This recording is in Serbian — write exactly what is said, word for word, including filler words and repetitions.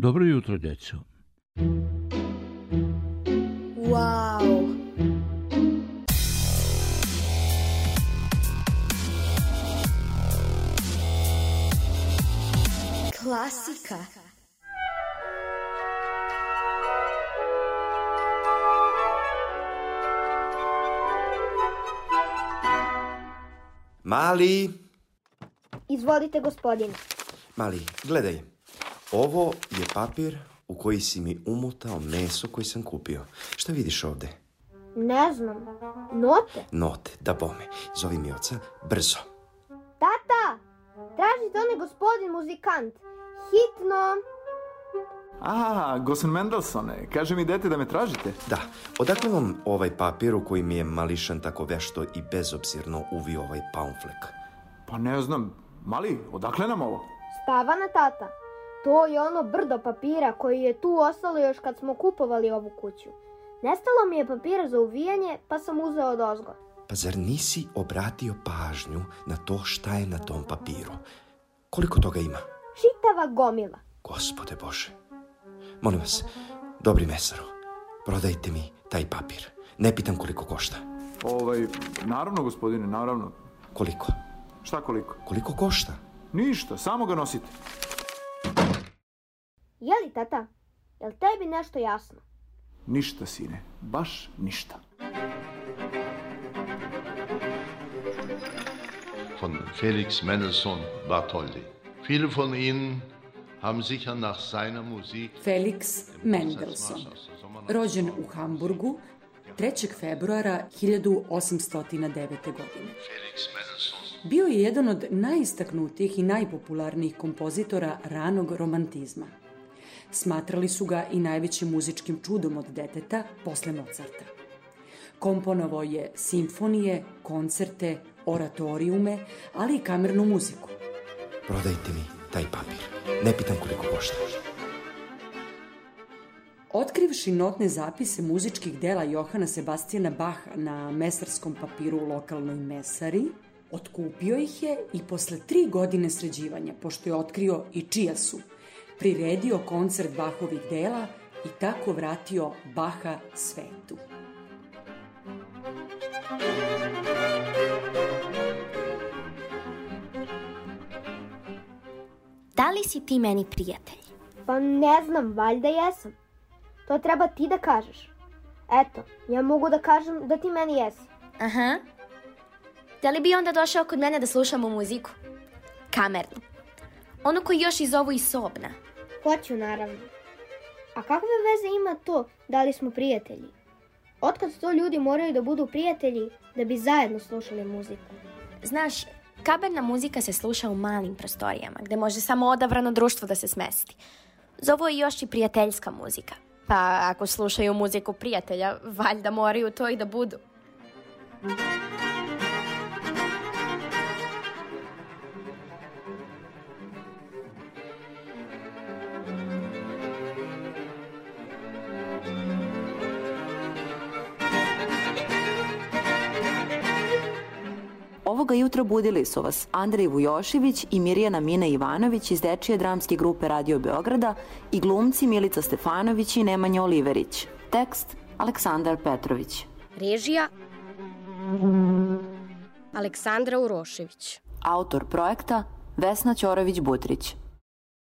Dobro jutro, djeco. Wow! Klasika. Mali! Izvolite, gospodine. Mali, gledaj. Ovo je papir u koji si mi umotao meso koji sam kupio. Šta vidiš ovde? Ne znam. Note? Note, da bome. Zovi mi oca, brzo. Tata! Tražite onaj gospodin muzikant. Hitno! A, Gosen Mendelsone, kaže mi dete da me tražite. Da, odakle vam ovaj papir u koji mi je Mališan tako vešto i bezobzirno uvio ovaj paunflek? Pa ne znam, Mali, odakle nam ovo? Stavana, tata. To je ono brdo papira koji je tu ostalo još kad smo kupovali ovu kuću. Nestalo mi je papira za uvijanje, pa sam uzeo odozgo. Pa zar nisi obratio pažnju na to šta je na tom papiru? Koliko toga ima? Čitava gomila. Gospode Bože. Molim vas, dobri mesaru, prodajte mi taj papir. Ne pitam koliko košta. Ovaj, naravno, gospodine, naravno. Koliko? Šta koliko? Koliko košta? Ništa, samo ga nosite. Jeli, tata? Jel tebi nešto jasno? Ništa, sine, baš ništa. Von Felix Mendelssohn Bartholdy. Viele von Ihnen haben sicher nach seiner Musik... Felix Mendelssohn, rođen u Hamburgu trećeg februara hiljadu osamsto devete. godine. Bio je jedan od najistaknutijih i najpopularnijih kompozitora ranog romantizma. Smatrali su ga i najvećim muzičkim čudom od deteta posle Mozarta. Komponovao je simfonije, koncerte, oratorijume, ali i kamernu muziku. Prodajte mi taj papir. Ne pitam koliko košta. Otkrivši notne zapise muzičkih dela Johana Sebastijana Baha na mesarskom papiru u lokalnoj mesari, otkupio ih je i posle tri godine sređivanja, pošto je otkrio i čija su, priredio koncert Bahovih dela i tako vratio Baha svetu. Da li si ti meni prijatelj? Pa ne znam, valjda jesam. To treba ti da kažeš. Eto, ja mogu da kažem da ti meni jesi. Aha. Da li bi onda došao kod mene da slušamo muziku? Kamernu. Onu koju još i zovu i sobna. Hoću, naravno. A kakve veze ima to da li smo prijatelji? Otkad to ljudi moraju da budu prijatelji da bi zajedno slušali muziku? Znaš, kamerna muzika se sluša u malim prostorijama, gde može samo odabrano društvo da se smesti. Zovu je još i prijateljska muzika. Pa ako slušaju muziku prijatelja, valjda moraju to i da budu. Ovoga jutra budili su vas Andrej Vujošević i Mirjana Mina Ivanović iz dečije dramske grupe Radio Beograda i glumci Milica Stefanović i Nemanja Oliverić. Tekst Aleksandar Petrović. Režija Aleksandra Urošević. Autor projekta Vesna Ćorović-Butrić.